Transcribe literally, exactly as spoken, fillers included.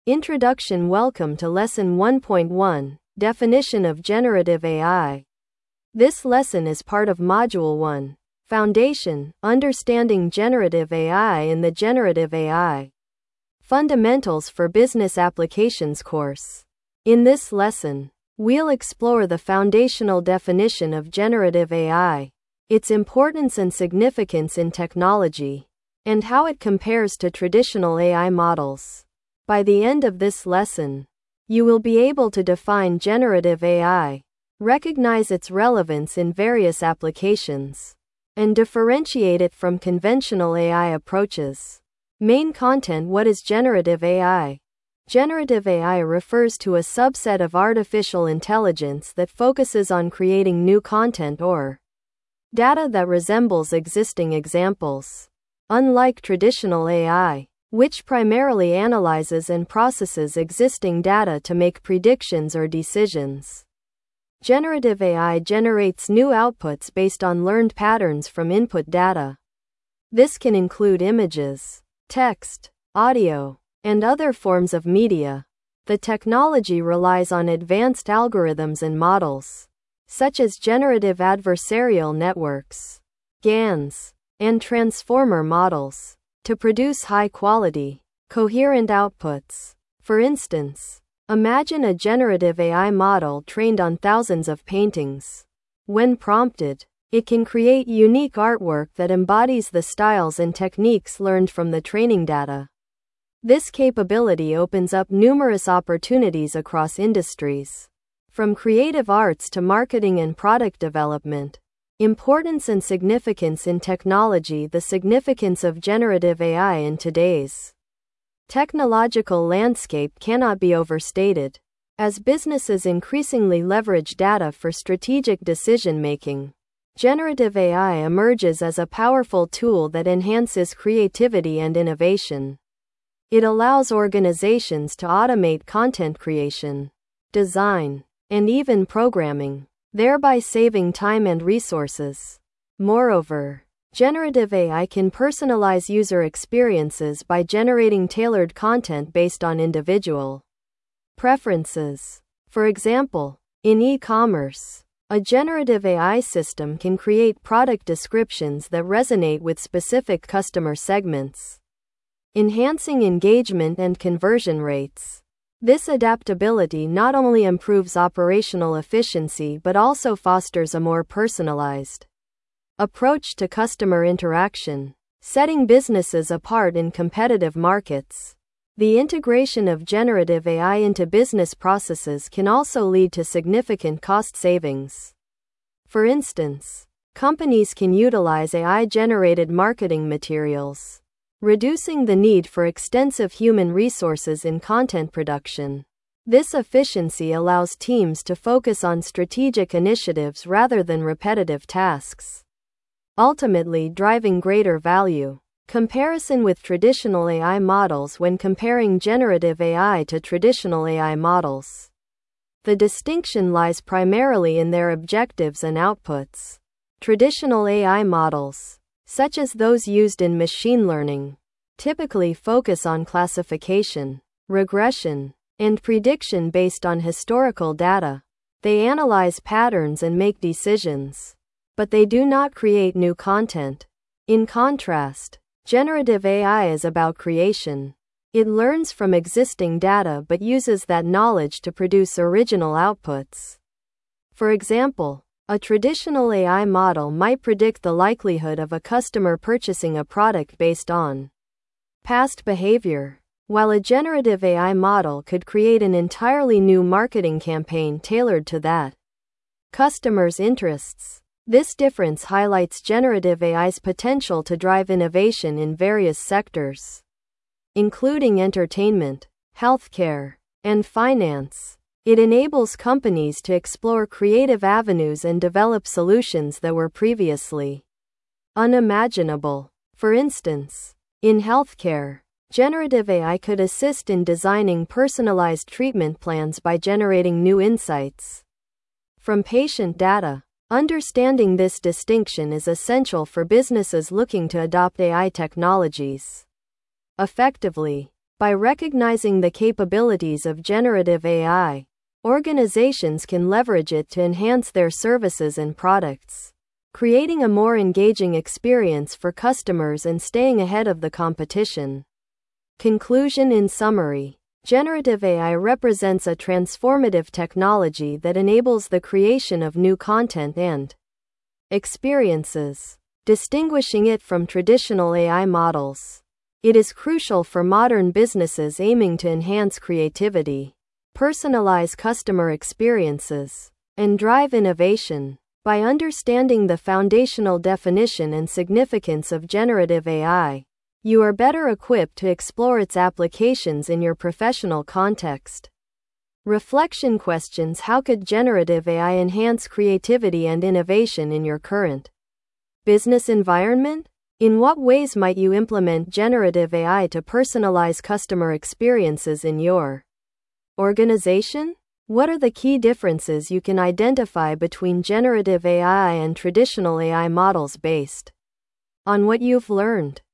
Introduction. Welcome to Lesson one point one, Definition of Generative A I. This lesson is part of Module one, Foundation, Understanding Generative A I in the Generative A I Fundamentals for Business Applications course. In this lesson, we'll explore the foundational definition of generative A I, its importance and significance in technology, and how it compares to traditional A I models. By the end of this lesson, you will be able to define generative A I, recognize its relevance in various applications, and differentiate it from conventional A I approaches. Main content. What is generative A I? Generative A I refers to a subset of artificial intelligence that focuses on creating new content or data that resembles existing examples. Unlike traditional A I, which primarily analyzes and processes existing data to make predictions or decisions, generative A I generates new outputs based on learned patterns from input data. This can include images, text, audio, and other forms of media. The technology relies on advanced algorithms and models, such as generative adversarial networks, G A Ns, and transformer models, to produce high-quality, coherent outputs. For instance, imagine a generative A I model trained on thousands of paintings. When prompted, it can create unique artwork that embodies the styles and techniques learned from the training data. This capability opens up numerous opportunities across industries, from creative arts to marketing and product development. Importance and significance in technology. The significance of generative A I in today's technological landscape cannot be overstated. As businesses increasingly leverage data for strategic decision-making, generative A I emerges as a powerful tool that enhances creativity and innovation. It allows organizations to automate content creation, design, and even programming, thereby saving time and resources. Moreover, generative A I can personalize user experiences by generating tailored content based on individual preferences. For example, in e-commerce, a generative A I system can create product descriptions that resonate with specific customer segments, enhancing engagement and conversion rates. This adaptability not only improves operational efficiency but also fosters a more personalized approach to customer interaction, setting businesses apart in competitive markets. The integration of generative A I into business processes can also lead to significant cost savings. For instance, companies can utilize A I-generated marketing materials, reducing the need for extensive human resources in content production. This efficiency allows teams to focus on strategic initiatives rather than repetitive tasks, ultimately driving greater value. Comparison with traditional A I models. When comparing generative A I to traditional A I models, the distinction lies primarily in their objectives and outputs. Traditional A I models, such as those used in machine learning, typically focus on classification, regression, and prediction based on historical data. They analyze patterns and make decisions, but they do not create new content. In contrast, generative A I is about creation. It learns from existing data but uses that knowledge to produce original outputs. For example, a traditional A I model might predict the likelihood of a customer purchasing a product based on past behavior, while a generative A I model could create an entirely new marketing campaign tailored to that customer's interests. This difference highlights generative A I's potential to drive innovation in various sectors, including entertainment, healthcare, and finance. It enables companies to explore creative avenues and develop solutions that were previously unimaginable. For instance, in healthcare, generative A I could assist in designing personalized treatment plans by generating new insights from patient data. Understanding this distinction is essential for businesses looking to adopt A I technologies effectively. By recognizing the capabilities of generative A I, organizations can leverage it to enhance their services and products, creating a more engaging experience for customers and staying ahead of the competition. Conclusion. In summary, generative A I represents a transformative technology that enables the creation of new content and experiences, distinguishing it from traditional A I models. It is crucial for modern businesses aiming to enhance creativity, personalize customer experiences, and drive innovation. By understanding the foundational definition and significance of generative A I, you are better equipped to explore its applications in your professional context. Reflection questions. How could generative A I enhance creativity and innovation in your current business environment? In what ways might you implement generative A I to personalize customer experiences in your organization? What are the key differences you can identify between generative A I and traditional A I models based on what you've learned?